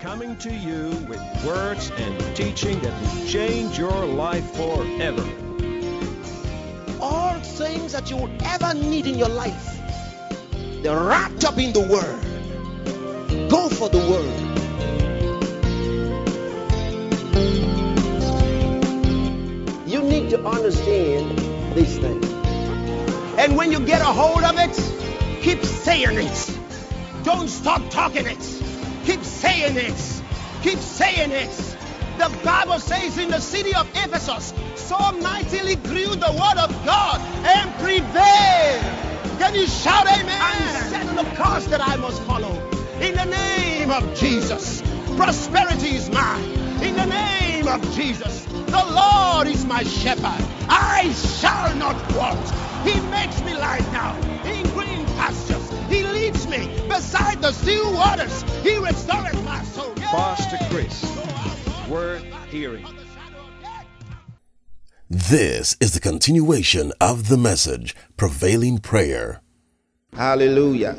coming to you with words and teaching that will change your life forever. All things that you will ever need in your life, they're wrapped up in the Word. Go for the Word. You need to understand these things. And when you get a hold of it, keep saying it. Don't stop talking it. Keep saying it. Keep saying it. The Bible says in the city of Ephesus, so mightily grew the word of God and prevailed. Can you shout amen? And set the course that I must follow. In the name of Jesus, prosperity is mine. In the name of Jesus, the Lord is my shepherd. I shall not want. He makes me lie down in green pastures. He leads me beside the still waters. He restores my soul. Pastor Chris, worth hearing. This is the continuation of the message, Prevailing Prayer. Hallelujah.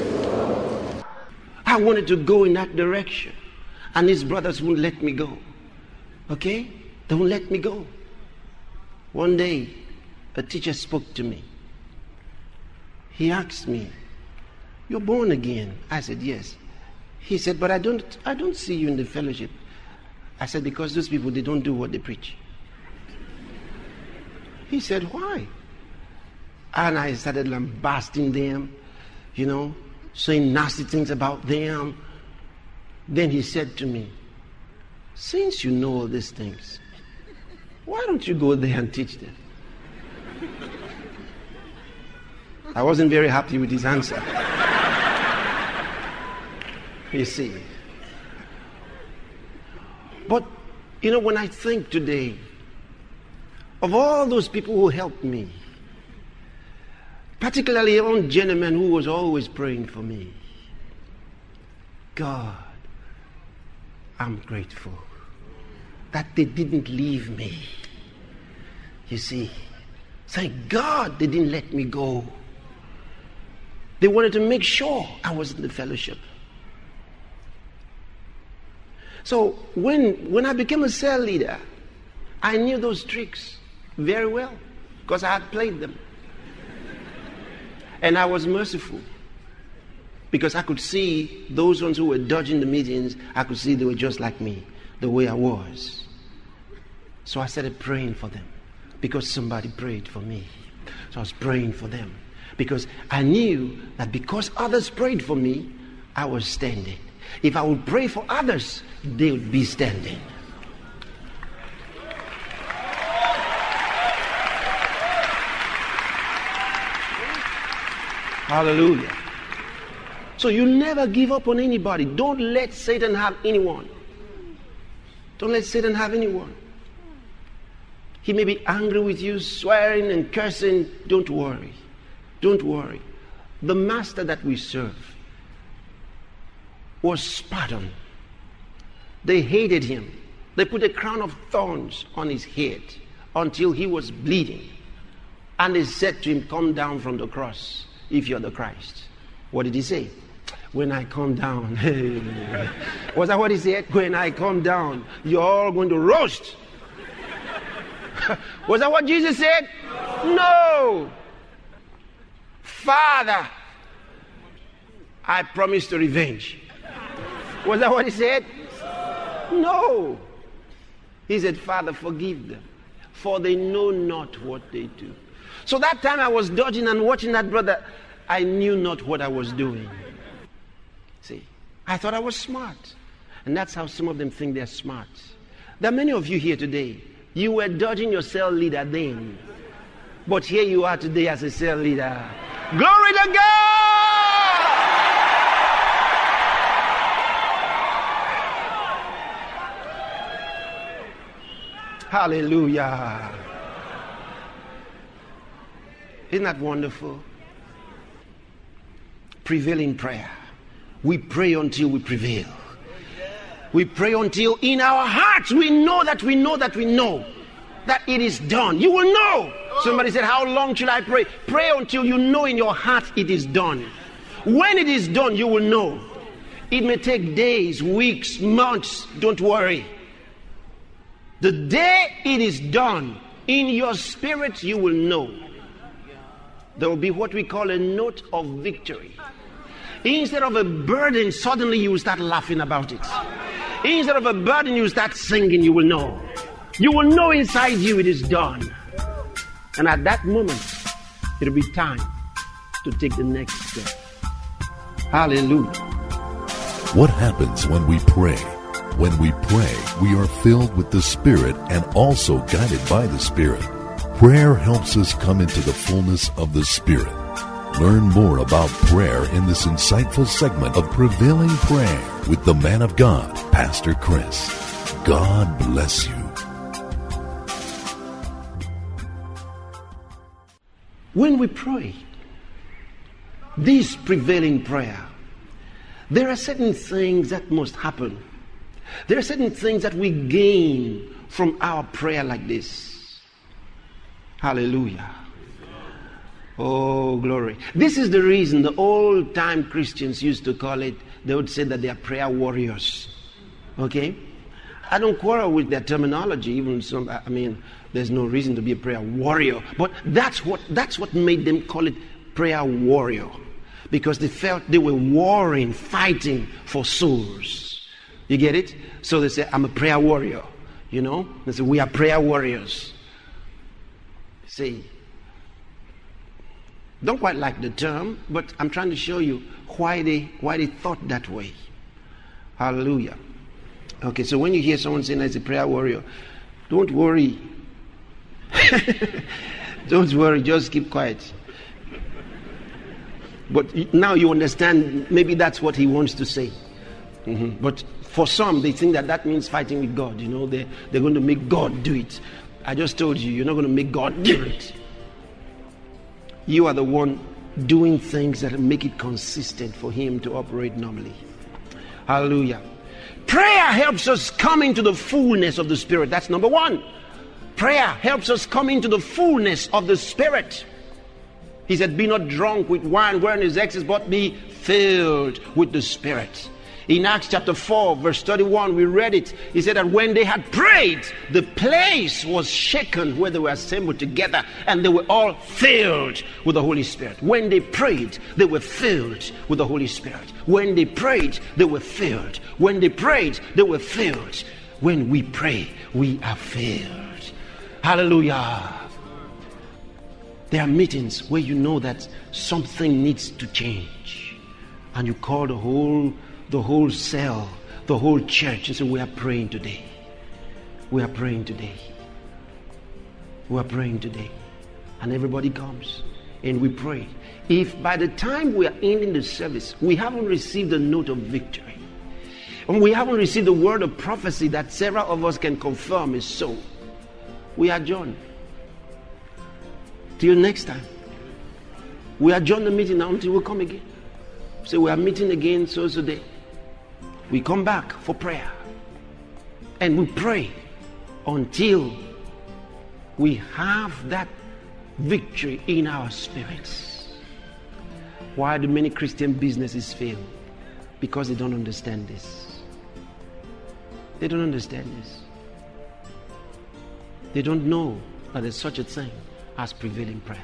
I wanted to go in that direction, and his brothers wouldn't let me go. Okay? They won't let me go. One day, a teacher spoke to me. He asked me, "You're born again?" I said, "Yes." He said, "But I don't see you in the fellowship." I said, "Because those people, they don't do what they preach." He said, "Why?" And I started lambasting them, saying nasty things about them. Then he said to me, "Since you know all these things, why don't you go there and teach them?" I wasn't very happy with his answer. You see. But, when I think today of all those people who helped me, particularly one gentleman who was always praying for me, God, I'm grateful that they didn't leave me. You see, thank God they didn't let me go. They wanted to make sure I was in the fellowship. So when I became a cell leader, I knew those tricks very well because I had played them. And I was merciful because I could see those ones who were dodging the meetings. I could see they were just like me, the way I was. So I started praying for them because somebody prayed for me. So I was praying for them because I knew that because others prayed for me, I was standing. If I would pray for others, they would be standing. Hallelujah. So you never give up on anybody. Don't let Satan have anyone. Don't let Satan have anyone. He may be angry with you, swearing and cursing. Don't worry. Don't worry. The master that we serve was Spartan. They hated him. They put a crown of thorns on his head until he was bleeding. And they said to him, "Come down from the cross if you're the Christ." What did he say? "When I come down." Was that what he said? "When I come down, you're all going to roast." Was that what Jesus said? No. "Father, I promise to revenge." Was that what he said? No. He said, "Father, forgive them, for they know not what they do." So that time I was dodging and watching that brother, I knew not what I was doing. See, I thought I was smart. And that's how some of them think they're smart. There are many of you here today. You were dodging your cell leader then. But here you are today as a cell leader. Glory to God! Hallelujah. Isn't that wonderful? Prevailing prayer. We pray until we prevail. We pray until in our hearts we know that it is done. You will know. Somebody said, "How long should I pray?" Pray until you know in your heart it is done. When it is done, you will know. It may take days, weeks, months. Don't worry. The day it is done, in your spirit you will know. There will be what we call a note of victory. Instead of a burden, suddenly you will start laughing about it. Instead of a burden, you will start singing. You will know. You will know inside you it is done. And at that moment, it will be time to take the next step. Hallelujah. What happens when we pray? When we pray, we are filled with the Spirit and also guided by the Spirit. Prayer helps us come into the fullness of the Spirit. Learn more about prayer in this insightful segment of Prevailing Prayer with the man of God, Pastor Chris. God bless you. When we pray this prevailing prayer, there are certain things that must happen. There are certain things that we gain from our prayer like this. Hallelujah. Oh, glory. This is the reason the old-time Christians used to call it, they would say that they are prayer warriors. Okay? I don't quarrel with their terminology, even some, there's no reason to be a prayer warrior. But that's what made them call it prayer warrior. Because they felt they were warring, fighting for souls. You get it? So they say, I'm a prayer warrior. You know? They say, we are prayer warriors. See, don't quite like the term, but I'm trying to show you why they thought that way. Hallelujah. Okay, so when you hear someone saying it's a prayer warrior, don't worry. Don't worry, just keep quiet. But now you understand, maybe that's what he wants to say. But for some, they think that means fighting with God. You know, they're going to make God do it. I just told you, you're not going to make God do it. You are the one doing things that make it consistent for him to operate normally. Hallelujah. Prayer helps us come into the fullness of the Spirit. That's number one. Prayer helps us come into the fullness of the Spirit. He said, be not drunk with wine wherein is excess, but be filled with the Spirit. In Acts chapter 4, verse 31, we read it. He said that when they had prayed, the place was shaken where they were assembled together, and they were all filled with the Holy Spirit. When they prayed, they were filled with the Holy Spirit. When they prayed, they were filled. When they prayed, they were filled. When we pray, we are filled. Hallelujah. There are meetings where you know that something needs to change, and you call the whole cell, the whole church, and say, we are praying today. We are praying today. We are praying today. And everybody comes and we pray. If by the time we are ending the service, we haven't received a note of victory, and we haven't received the word of prophecy that several of us can confirm is so, we adjourn. Till next time. We adjourn the meeting now until we come again. So we are meeting again so day. We come back for prayer. And we pray until we have that victory in our spirits. Why do many Christian businesses fail? Because they don't understand this. They don't understand this. They don't know that there's such a thing as prevailing prayer.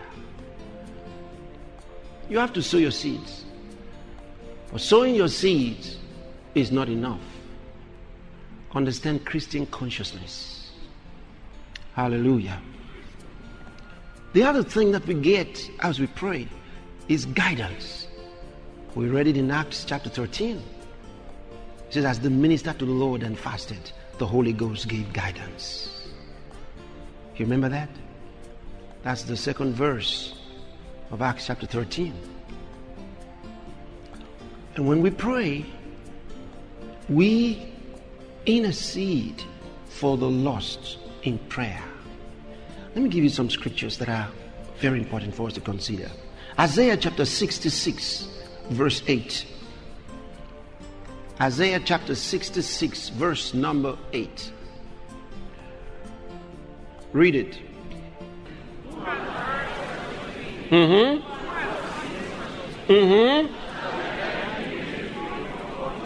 You have to sow your seeds. But sowing your seeds is not enough. Understand Christian consciousness. Hallelujah. The other thing that we get as we pray is guidance. We read it in Acts chapter 13. It says, as the minister to the Lord and fasted, the Holy Ghost gave guidance. You remember that? That's the second verse of Acts chapter 13. And when we pray, we intercede for the lost in prayer. Let me give you some scriptures that are very important for us to consider. Isaiah chapter 66, verse 8. Isaiah chapter 66, verse number 8. Read it.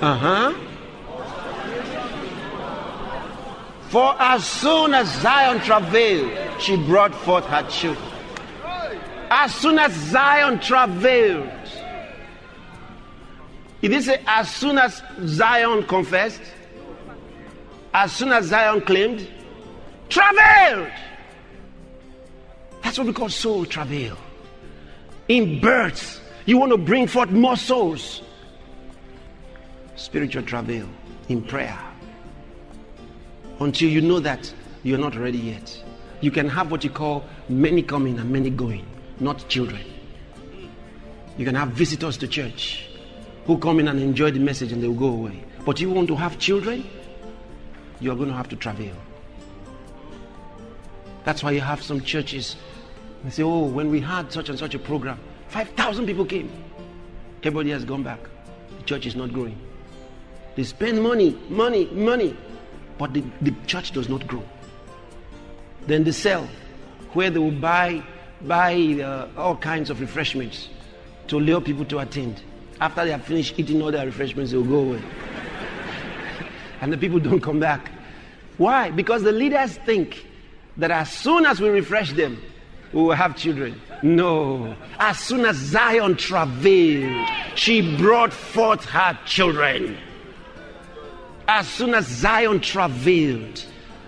For as soon as Zion travailed, she brought forth her children. As soon as Zion travailed. It didn't say as soon as Zion confessed. As soon as Zion claimed. Travailed. That's what we call soul travail. In birth, you want to bring forth more souls. Spiritual travail in prayer. Until you know that you're not ready yet. You can have what you call many coming and many going, not children. You can have visitors to church who come in and enjoy the message and they will go away. But you want to have children, you're going to have to travail. That's why you have some churches. They say, oh, when we had such and such a program, 5,000 people came. Everybody has gone back. The church is not growing. They spend money, but the church does not grow. Then they sell, where they will buy all kinds of refreshments to lure people to attend. After they have finished eating all their refreshments, they will go away. And the people don't come back. Why? Because the leaders think that as soon as we refresh them, we will have children. No. As soon as Zion travailed, she brought forth her children. As soon as Zion travailed.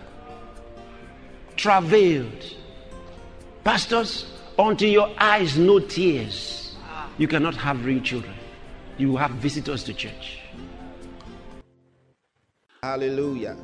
Pastors, until your eyes know tears, you cannot have real children. You will have visitors to church. Hallelujah.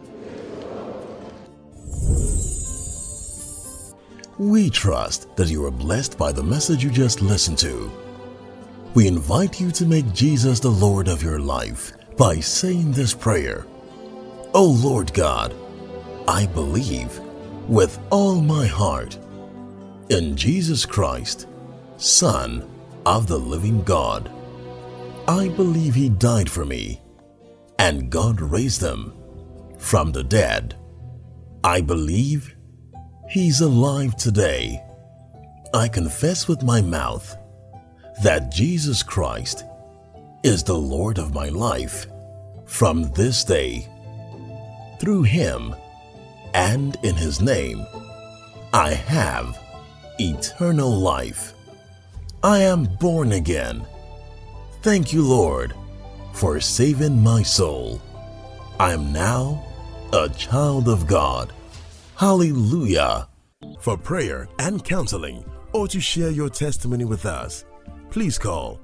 We trust that you are blessed by the message you just listened to. We invite you to make Jesus the Lord of your life by saying this prayer. O Lord God, I believe with all my heart in Jesus Christ, Son of the living God. I believe He died for me and God raised Him from the dead. I believe He's alive today. I confess with my mouth that Jesus Christ is the Lord of my life from this day. Through Him and in His name, I have eternal life. I am born again. Thank you, Lord, for saving my soul. I am now a child of God. Hallelujah. For prayer and counseling or to share your testimony with us, please call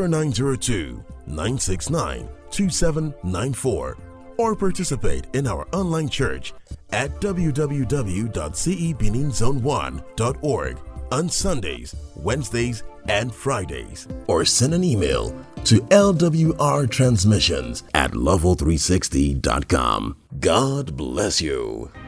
0902-969-2794 or participate in our online church at www.cebeninzone1.org on Sundays, Wednesdays, and Fridays. Or send an email to lwrtransmissions@level360.com. God bless you.